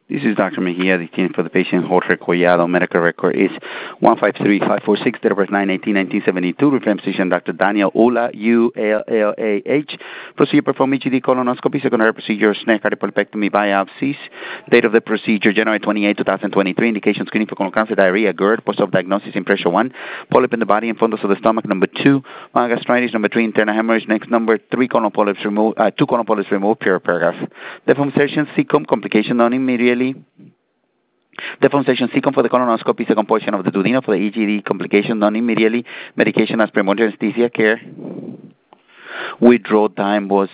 This is Dr. Mejia, the team for the patient, Jorge Collado. Medical record is 153546, date of birth 9/18/1972. Reference physician, Dr. Daniel Ulla, U-L-L-A-H. Procedure performed EGD colonoscopy, secondary procedure, snare cardiopulpectomy biopsies. Date of the procedure, January 28, 2023. Indication screening for colon cancer, diarrhea, GERD, post-op diagnosis, impression 1. Polyp in the body and fundus of the stomach, number 2. Gastritis, number 3. Internal hemorrhage, next number 3. Colon polyps removed, 2 colon polyps removed, pure paragraph. Deformation, cecum, complication done immediately. Deformation cecum for the colonoscopy, second portion of the duodenum for the EGD, complication done immediately. Medication as primordial anesthesia care. Withdrawal time was,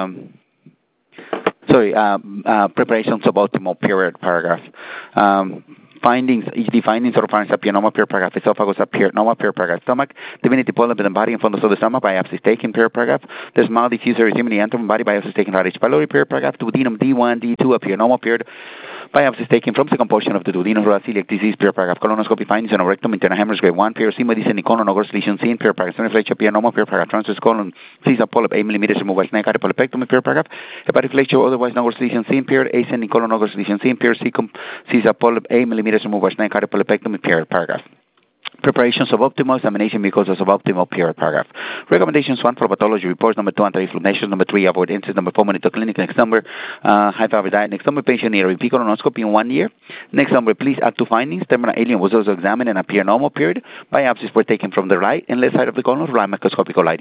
preparation suboptimal, period, paragraph. Findings, EGD findings, oropharynx appear normal, pure paragraph. Esophagus appear normal, pure paragraph. Stomach, divinity polyp in the body and fundus of the stomach, biopsies taken, pure paragraph. There's mild diffuse erythema antrum, body biopsies taken, H. pylori, pure paragraph. Duodenum D1, D2 appear normal, period. Biopsies taken from second portion of the duodenum, celiac disease, pure paragraph. Colonoscopy findings, and rectum, internal hemorrhage, grade 1, pure sema, descending colon, or lesion seen, pure paragraph. Sternoflex appear normal, pure paragraph. Transverse colon, Caesar polyp, 8 millimeters, removal, snake, cardiopulpectomy, pure paragraph. Hepatic flexure, otherwise no lesion seen, pure, ascending colon, or lesion seen, pure cecum, Caesar polyp, 8 millimeters, removal, snake, cardiopulpectomy, pure paragraph. Preparation suboptimal, examination because of suboptimal, period, paragraph. Recommendations: 1, for pathology reports. Number 2, anti-inflammation. Number 3, avoid incidents. Number 4, monitor clinic. Next number, high-fiber diet. Next number, patient need a repeat colonoscopy in 1 year. Next number, please add 2 findings. Terminal alien was also examined and appear normal, period. Biopsies were taken from the right and left side of the colon, right microscopic colitis.